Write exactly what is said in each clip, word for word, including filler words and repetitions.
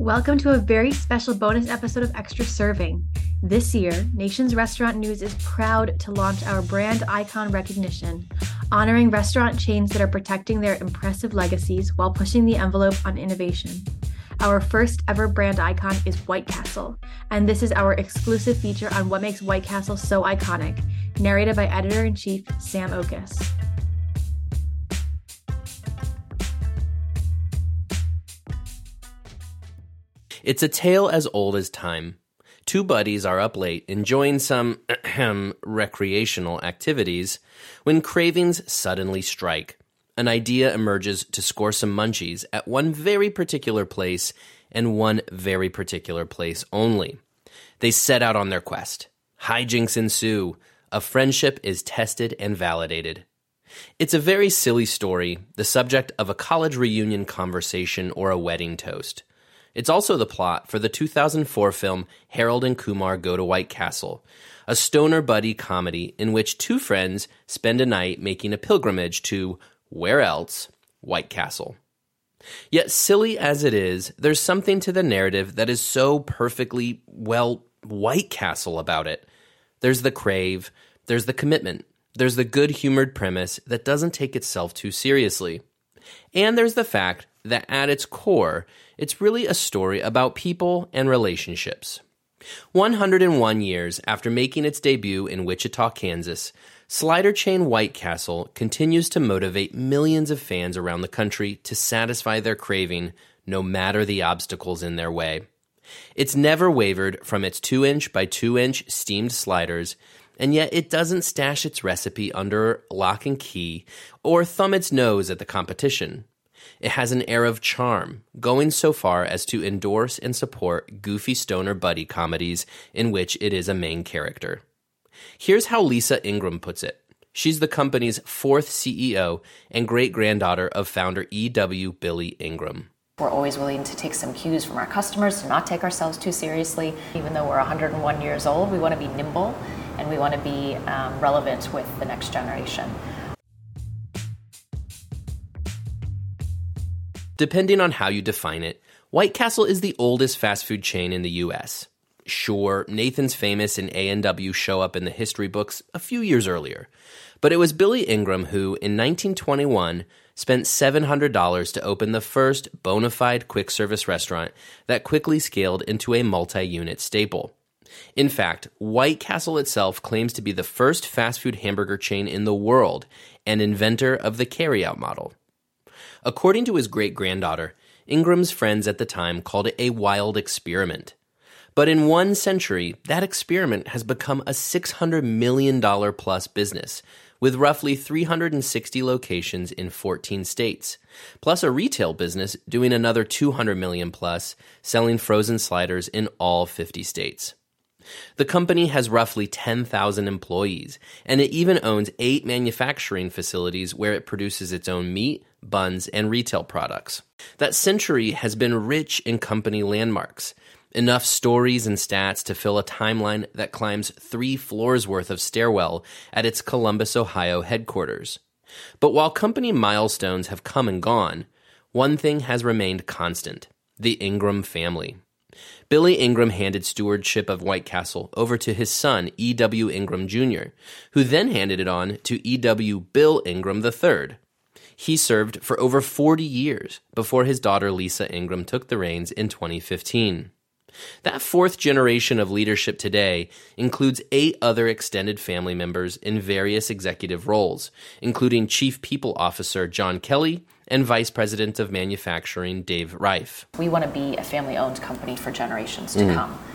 Welcome to a very special bonus episode of Extra Serving. This year, Nation's Restaurant News is proud to launch our brand icon recognition, honoring restaurant chains that are protecting their impressive legacies while pushing the envelope on innovation. Our first ever brand icon is White Castle, and this is our exclusive feature on what makes White Castle so iconic, narrated by Editor-in-Chief Sam Okus. It's a tale as old as time. Two buddies are up late enjoying some ahem, recreational activities when cravings suddenly strike. An idea emerges to score some munchies at one very particular place and one very particular place only. They set out on their quest. Hijinks ensue. A friendship is tested and validated. It's a very silly story, the subject of a college reunion conversation or a wedding toast. It's also the plot for the two thousand four film Harold and Kumar Go to White Castle, a stoner buddy comedy in which two friends spend a night making a pilgrimage to, where else, White Castle. Yet silly as it is, there's something to the narrative that is so perfectly, well, White Castle about it. There's the crave, there's the commitment, there's the good-humored premise that doesn't take itself too seriously. And there's the fact that at its core, it's really a story about people and relationships. one hundred one years after making its debut in Wichita, Kansas, slider chain White Castle continues to motivate millions of fans around the country to satisfy their craving, no matter the obstacles in their way. It's never wavered from its two inch by two inch steamed sliders, and yet it doesn't stash its recipe under lock and key or thumb its nose at the competition. It has an air of charm, going so far as to endorse and support goofy stoner buddy comedies in which it is a main character. Here's how Lisa Ingram puts it. She's the company's fourth C E O and great-granddaughter of founder E W Billy Ingram. We're always willing to take some cues from our customers to not take ourselves too seriously. Even though we're one hundred one years old, we want to be nimble and we want to be um, relevant with the next generation. Depending on how you define it, White Castle is the oldest fast food chain in the U S. Sure, Nathan's Famous and A and W show up in the history books a few years earlier, but it was Billy Ingram who, in nineteen twenty-one, spent seven hundred dollars to open the first bona fide quick-service restaurant that quickly scaled into a multi-unit staple. In fact, White Castle itself claims to be the first fast food hamburger chain in the world and inventor of the carryout model. According to his great-granddaughter, Ingram's friends at the time called it a wild experiment. But in one century, that experiment has become a six hundred million dollars plus business, with roughly three hundred sixty locations in fourteen states, plus a retail business doing another two hundred million dollars plus, selling frozen sliders in all fifty states. The company has roughly ten thousand employees, and it even owns eight manufacturing facilities where it produces its own meat, buns, and retail products. That century has been rich in company landmarks, enough stories and stats to fill a timeline that climbs three floors worth of stairwell at its Columbus, Ohio headquarters. But while company milestones have come and gone, one thing has remained constant: the Ingram family. Billy Ingram handed stewardship of White Castle over to his son, E W Ingram Junior, who then handed it on to E W Bill Ingram the third. He served for over forty years before his daughter Lisa Ingram took the reins in twenty fifteen. That fourth generation of leadership today includes eight other extended family members in various executive roles, including Chief People Officer John Kelly and Vice President of Manufacturing Dave Reif. We want to be a family-owned company for generations to mm. come.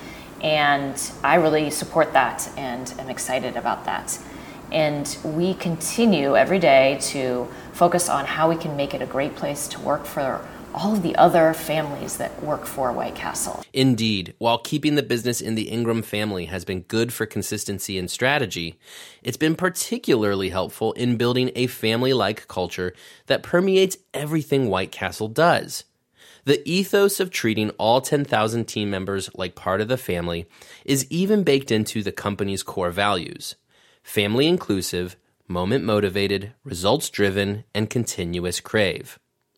And I really support that and am excited about that. And we continue every day to focus on how we can make it a great place to work for all of the other families that work for White Castle. Indeed, while keeping the business in the Ingram family has been good for consistency and strategy, it's been particularly helpful in building a family-like culture that permeates everything White Castle does. The ethos of treating all ten thousand team members like part of the family is even baked into the company's core values: family inclusive, moment motivated, results driven, and continuous crave.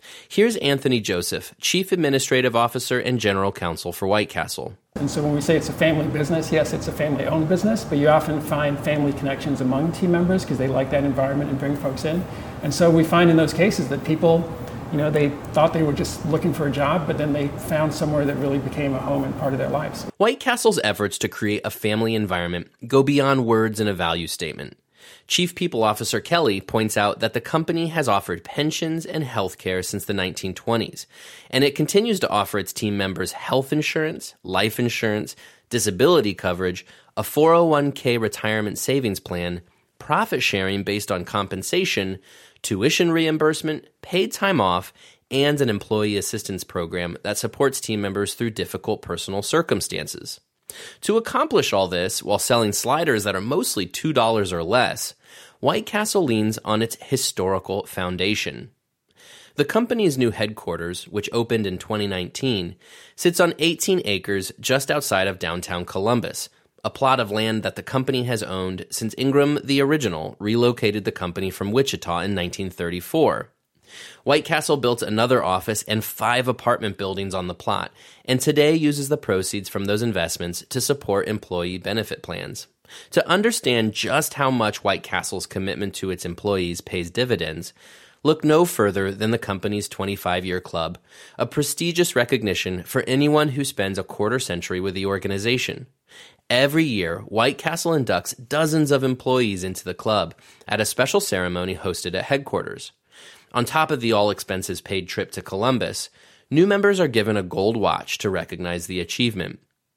Here's Anthony Joseph, Chief Administrative Officer and General Counsel for White Castle. And so when we say it's a family business, yes, it's a family-owned business, but you often find family connections among team members because they like that environment and bring folks in. And so we find in those cases that people, you know, they thought they were just looking for a job, but then they found somewhere that really became a home and part of their lives. White Castle's efforts to create a family environment go beyond words and a value statement. Chief People Officer Kelly points out that the company has offered pensions and health care since the nineteen twenties, and it continues to offer its team members health insurance, life insurance, disability coverage, a four oh one k retirement savings plan, profit sharing based on compensation, tuition reimbursement, paid time off, and an employee assistance program that supports team members through difficult personal circumstances. To accomplish all this while selling sliders that are mostly two dollars or less, White Castle leans on its historical foundation. The company's new headquarters, which opened in twenty nineteen, sits on eighteen acres just outside of downtown Columbus, a plot of land that the company has owned since Ingram the Original relocated the company from Wichita in nineteen thirty-four. White Castle built another office and five apartment buildings on the plot, and today uses the proceeds from those investments to support employee benefit plans. To understand just how much White Castle's commitment to its employees pays dividends, look no further than the company's twenty-five-year club, a prestigious recognition for anyone who spends a quarter century with the organization. Every year, White Castle inducts dozens of employees into the club at a special ceremony hosted at headquarters. On top of the all-expenses-paid trip to Columbus, new members are given a gold watch to recognize the achievement.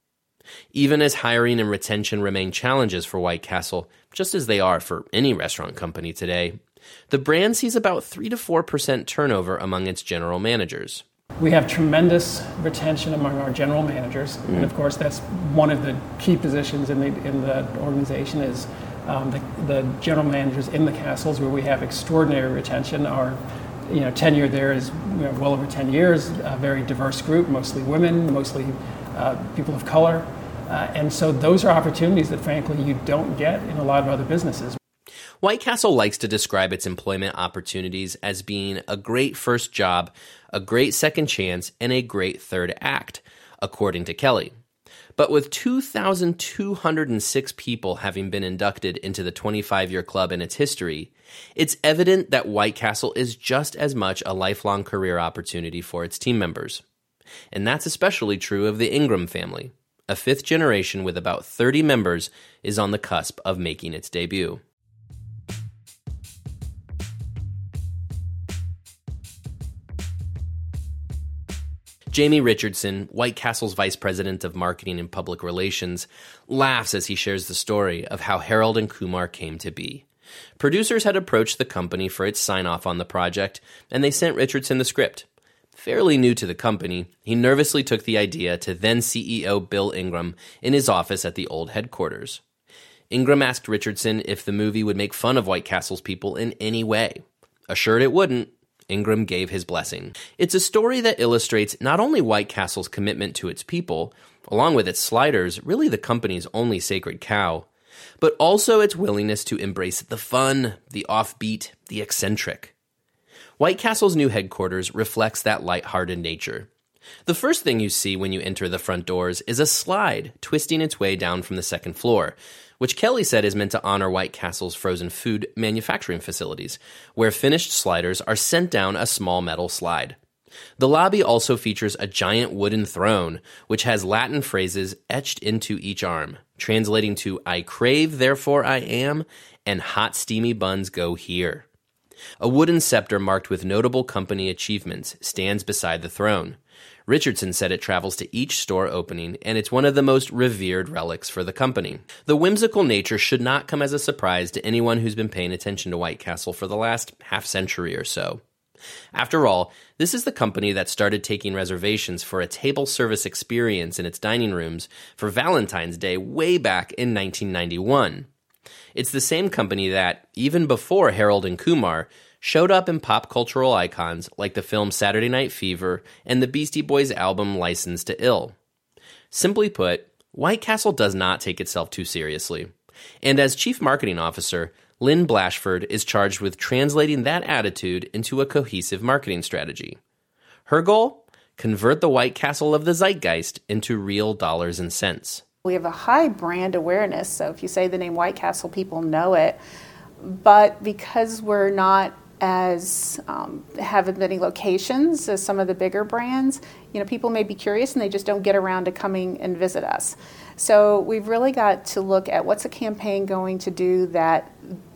Even as hiring and retention remain challenges for White Castle, just as they are for any restaurant company today, the brand sees about three to four percent turnover among its general managers. We have tremendous retention among our general managers, mm. and of course that's one of the key positions in the in the organization is um, the, the general managers in the castles, where we have extraordinary retention. Our you know tenure there is you know, well over ten years. A very diverse group, mostly women, mostly uh, people of color, uh, and so those are opportunities that frankly you don't get in a lot of other businesses. White Castle likes to describe its employment opportunities as being a great first job, a great second chance, and a great third act, according to Kelly. But with two thousand two hundred six people having been inducted into the twenty-five-year club in its history, it's evident that White Castle is just as much a lifelong career opportunity for its team members. And that's especially true of the Ingram family. A fifth generation with about thirty members is on the cusp of making its debut. Jamie Richardson, White Castle's Vice President of Marketing and Public Relations, laughs as he shares the story of how Harold and Kumar came to be. Producers had approached the company for its sign-off on the project, and they sent Richardson the script. Fairly new to the company, he nervously took the idea to then C E O Bill Ingram in his office at the old headquarters. Ingram asked Richardson if the movie would make fun of White Castle's people in any way. Assured it wouldn't, Ingram gave his blessing. It's a story that illustrates not only White Castle's commitment to its people, along with its sliders, really the company's only sacred cow, but also its willingness to embrace the fun, the offbeat, the eccentric. White Castle's new headquarters reflects that lighthearted nature. The first thing you see when you enter the front doors is a slide twisting its way down from the second floor, which Kelly said is meant to honor White Castle's frozen food manufacturing facilities, where finished sliders are sent down a small metal slide. The lobby also features a giant wooden throne, which has Latin phrases etched into each arm, translating to "I crave, therefore I am," and "hot steamy buns go here." A wooden scepter marked with notable company achievements stands beside the throne. Richardson said it travels to each store opening, and it's one of the most revered relics for the company. The whimsical nature should not come as a surprise to anyone who's been paying attention to White Castle for the last half century or so. After all, this is the company that started taking reservations for a table service experience in its dining rooms for Valentine's Day way back in nineteen ninety-one. It's the same company that, even before Harold and Kumar, showed up in pop cultural icons like the film Saturday Night Fever and the Beastie Boys album License to Ill. Simply put, White Castle does not take itself too seriously. And as Chief Marketing Officer, Lynn Blashford is charged with translating that attitude into a cohesive marketing strategy. Her goal? Convert the White Castle of the zeitgeist into real dollars and cents. We have a high brand awareness, so if you say the name White Castle, people know it. But because we're not as um, have as many locations as some of the bigger brands, you know, people may be curious and they just don't get around to coming and visit us. So we've really got to look at what's a campaign going to do that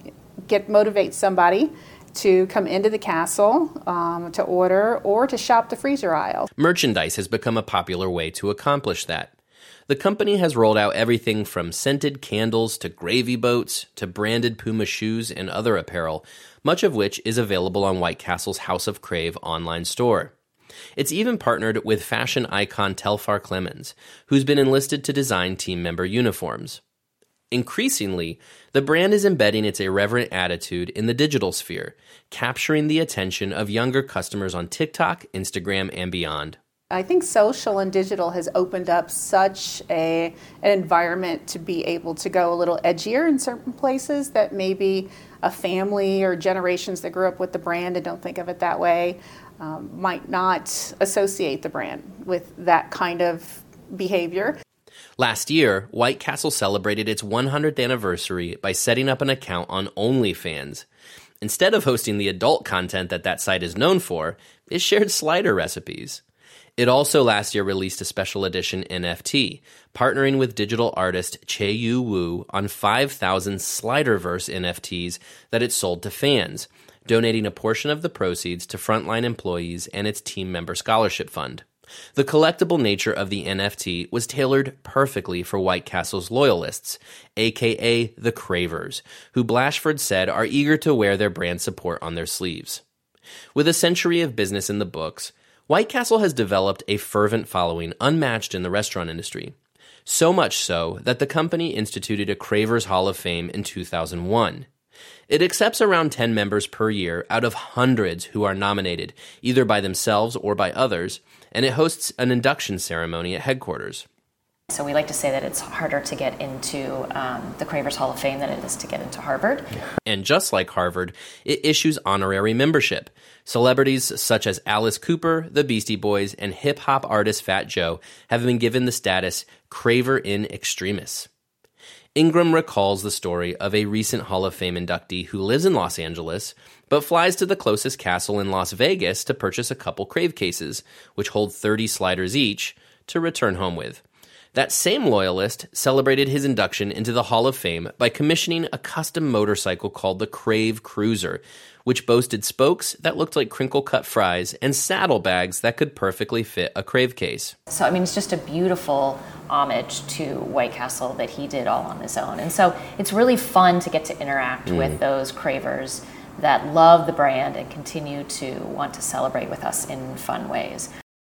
get motivate somebody to come into the castle, um, to order, or to shop the freezer aisle. Merchandise has become a popular way to accomplish that. The company has rolled out everything from scented candles to gravy boats to branded Puma shoes and other apparel, much of which is available on White Castle's House of Crave online store. It's even partnered with fashion icon Telfar Clemens, who's been enlisted to design team member uniforms. Increasingly, the brand is embedding its irreverent attitude in the digital sphere, capturing the attention of younger customers on TikTok, Instagram, and beyond. I think social and digital has opened up such a, an environment to be able to go a little edgier in certain places that maybe a family or generations that grew up with the brand and don't think of it that way um, might not associate the brand with that kind of behavior. Last year, White Castle celebrated its one hundredth anniversary by setting up an account on OnlyFans. Instead of hosting the adult content that that site is known for, it shared slider recipes. It also last year released a special edition N F T, partnering with digital artist Che-Yu Wu on five thousand Sliderverse N F Ts that it sold to fans, donating a portion of the proceeds to frontline employees and its team member scholarship fund. The collectible nature of the N F T was tailored perfectly for White Castle's loyalists, aka the Cravers, who Blashford said are eager to wear their brand support on their sleeves. With a century of business in the books, White Castle has developed a fervent following unmatched in the restaurant industry. So much so that the company instituted a Cravers Hall of Fame in two thousand one. It accepts around ten members per year out of hundreds who are nominated, either by themselves or by others, and it hosts an induction ceremony at headquarters. So we like to say that it's harder to get into um, the Cravers Hall of Fame than it is to get into Harvard. And just like Harvard, it issues honorary membership. Celebrities such as Alice Cooper, the Beastie Boys, and hip-hop artist Fat Joe have been given the status Craver in Extremis. Ingram recalls the story of a recent Hall of Fame inductee who lives in Los Angeles, but flies to the closest castle in Las Vegas to purchase a couple Crave cases, which hold thirty sliders each, to return home with. That same loyalist celebrated his induction into the Hall of Fame by commissioning a custom motorcycle called the Crave Cruiser, which boasted spokes that looked like crinkle-cut fries and saddlebags that could perfectly fit a Crave case. So, I mean, it's just a beautiful homage to White Castle that he did all on his own. And so it's really fun to get to interact mm. with those Cravers that love the brand and continue to want to celebrate with us in fun ways.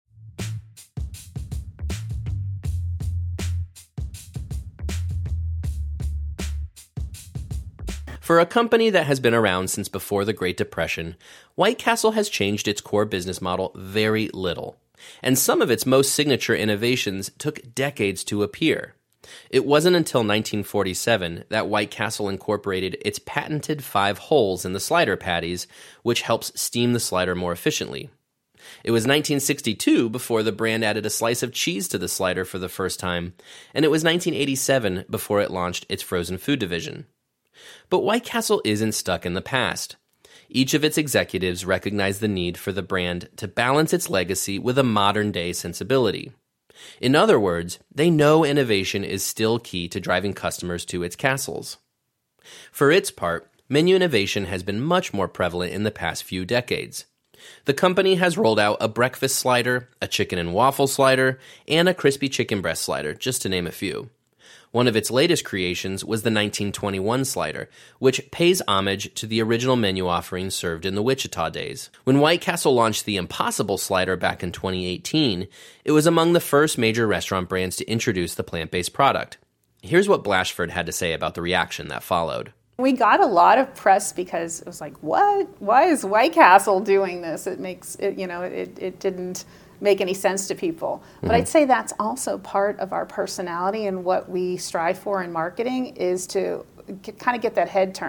For a company that has been around since before the Great Depression, White Castle has changed its core business model very little, and some of its most signature innovations took decades to appear. It wasn't until nineteen forty-seven that White Castle incorporated its patented five holes in the slider patties, which helps steam the slider more efficiently. It was nineteen sixty-two before the brand added a slice of cheese to the slider for the first time, and it was nineteen eighty-seven before it launched its frozen food division. But White Castle isn't stuck in the past. Each of its executives recognize the need for the brand to balance its legacy with a modern-day sensibility. In other words, they know innovation is still key to driving customers to its castles. For its part, menu innovation has been much more prevalent in the past few decades. The company has rolled out a breakfast slider, a chicken and waffle slider, and a crispy chicken breast slider, just to name a few. One of its latest creations was the nineteen twenty-one slider, which pays homage to the original menu offering served in the Wichita days. When White Castle launched the Impossible slider back in twenty eighteen, it was among the first major restaurant brands to introduce the plant-based product. Here's what Blashford had to say about the reaction that followed. We got a lot of press because it was like, what? Why is White Castle doing this? It makes it, you know, it, it didn't make any sense to people. But mm-hmm. I'd say that's also part of our personality, and what we strive for in marketing is to get, kind of get that head turn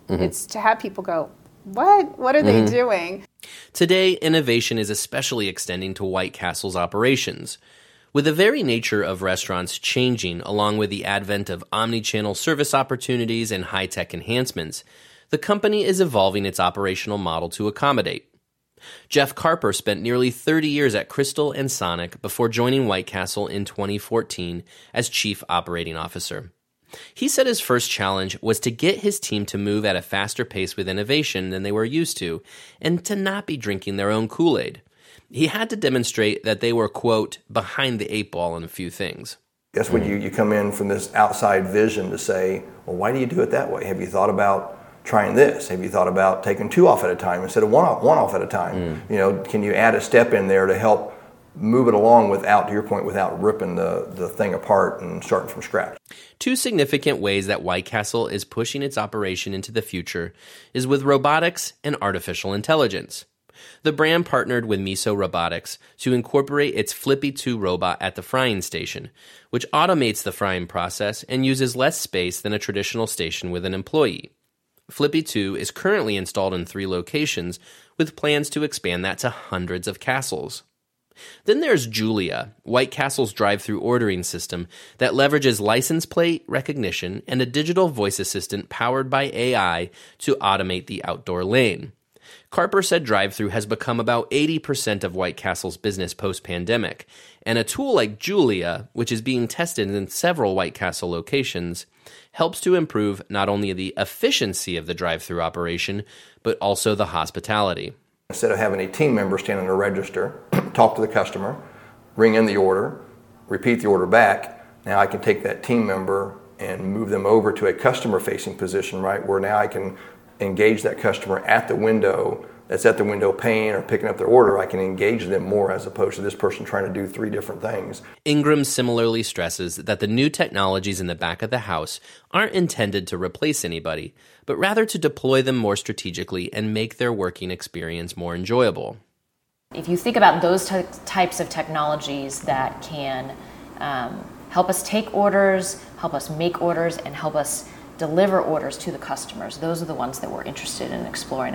Mm-hmm. It's to have people go, what? What are mm-hmm. they doing? Today, innovation is especially extending to White Castle's operations. With the very nature of restaurants changing along with the advent of omni-channel service opportunities and high-tech enhancements, the company is evolving its operational model to accommodate. Jeff Carper spent nearly thirty years at Crystal and Sonic before joining White Castle in twenty fourteen as Chief Operating Officer. He said his first challenge was to get his team to move at a faster pace with innovation than they were used to, and to not be drinking their own Kool-Aid. He had to demonstrate that they were, quote, behind the eight ball in a few things. That's when you, you come in from this outside vision to say, well, why do you do it that way? Have you thought about trying this? Have you thought about taking two off at a time instead of one off, one off at a time? Mm. You know, can you add a step in there to help move it along without, to your point, without ripping the, the thing apart and starting from scratch? Two significant ways that White Castle is pushing its operation into the future is with robotics and artificial intelligence. The brand partnered with Miso Robotics to incorporate its Flippy two robot at the frying station, which automates the frying process and uses less space than a traditional station with an employee. Flippy two is currently installed in three locations, with plans to expand that to hundreds of castles. Then there's Julia, White Castle's drive-through ordering system that leverages license plate recognition and a digital voice assistant powered by A I to automate the outdoor lane. Carper said drive-through has become about eighty percent of White Castle's business post-pandemic, and a tool like Julia, which is being tested in several White Castle locations, helps to improve not only the efficiency of the drive-through operation, but also the hospitality. Instead of having a team member stand in a register, talk to the customer, bring in the order, repeat the order back, now I can take that team member and move them over to a customer-facing position, right, where now I can engage that customer at the window that's at the window paying or picking up their order. I can engage them more as opposed to this person trying to do three different things. Ingram similarly stresses that the new technologies in the back of the house aren't intended to replace anybody, but rather to deploy them more strategically and make their working experience more enjoyable. If you think about those t- types of technologies that can um, help us take orders, help us make orders, and help us deliver orders to the customers, those are the ones that we're interested in exploring.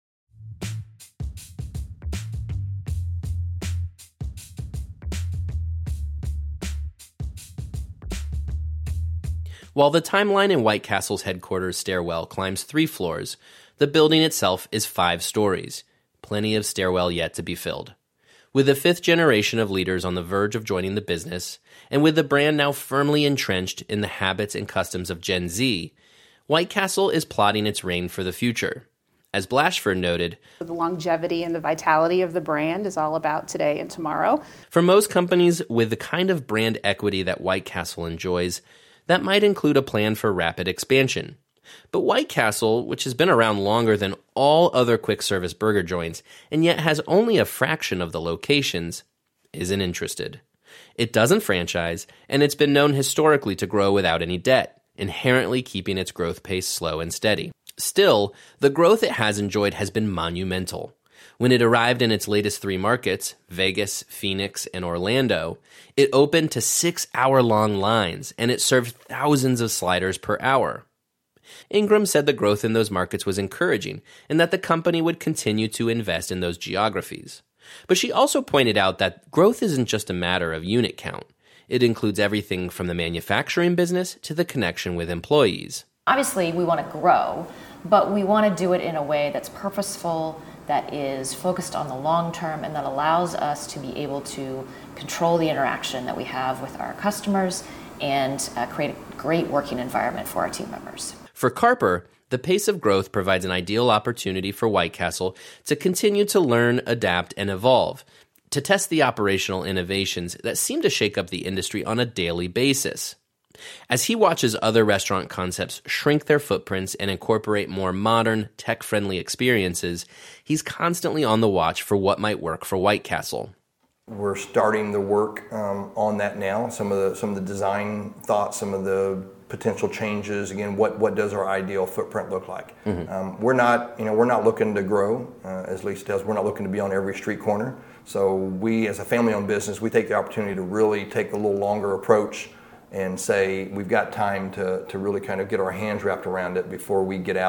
While the timeline in White Castle's headquarters stairwell climbs three floors, the building itself is five stories. Plenty of stairwell yet to be filled. With the fifth generation of leaders on the verge of joining the business, and with the brand now firmly entrenched in the habits and customs of Gen Z, White Castle is plotting its reign for the future. As Blashford noted, the longevity and the vitality of the brand is all about today and tomorrow. For most companies with the kind of brand equity that White Castle enjoys, that might include a plan for rapid expansion. But White Castle, which has been around longer than all other quick-service burger joints, and yet has only a fraction of the locations, isn't interested. It doesn't franchise, and it's been known historically to grow without any debt, inherently keeping its growth pace slow and steady. Still, the growth it has enjoyed has been monumental. When it arrived in its latest three markets, Vegas, Phoenix, and Orlando, it opened to six-hour-long lines, and it served thousands of sliders per hour. Ingram said the growth in those markets was encouraging, and that the company would continue to invest in those geographies. But she also pointed out that growth isn't just a matter of unit count. It includes everything from the manufacturing business to the connection with employees. Obviously, we want to grow, but we want to do it in a way that's purposeful, that is focused on the long term, and that allows us to be able to control the interaction that we have with our customers and uh, create a great working environment for our team members. For Carper, the pace of growth provides an ideal opportunity for White Castle to continue to learn, adapt, and evolve, to test the operational innovations that seem to shake up the industry on a daily basis. As he watches other restaurant concepts shrink their footprints and incorporate more modern, tech-friendly experiences, he's constantly on the watch for what might work for White Castle. We're starting the work um, on that now. Some of the some of the design thoughts, some of the potential changes. Again, what what does our ideal footprint look like? Mm-hmm. Um, we're not you know we're not looking to grow, uh, as Lisa does. We're not looking to be on every street corner. So we, as a family-owned business, we take the opportunity to really take a little longer approach and say we've got time to to really kind of get our hands wrapped around it before we get out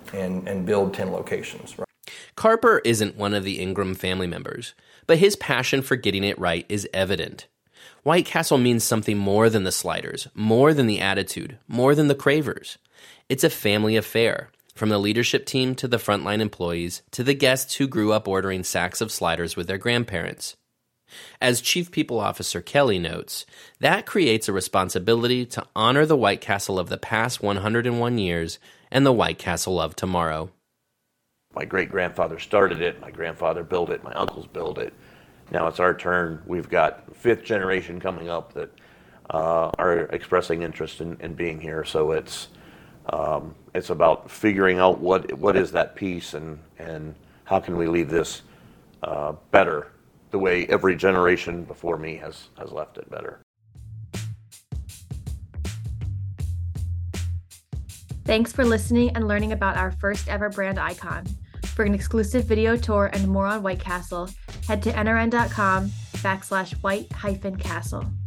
and, and build ten locations. Right? Carper isn't one of the Ingram family members, but his passion for getting it right is evident. White Castle means something more than the sliders, more than the attitude, more than the cravers. It's a family affair, from the leadership team to the frontline employees to the guests who grew up ordering sacks of sliders with their grandparents. As Chief People Officer Kelly notes, that creates a responsibility to honor the White Castle of the past one hundred one years and the White Castle of tomorrow. My great-grandfather started it, my grandfather built it, my uncles built it. Now it's our turn. We've got fifth generation coming up that uh, are expressing interest in, in being here. So it's um, it's about figuring out what what is that piece and, and how can we leave this uh, better, the way every generation before me has, has left it better. Thanks for listening and learning about our first ever brand icon. For an exclusive video tour and more on White Castle, head to N R N dot com backslash white hyphen castle.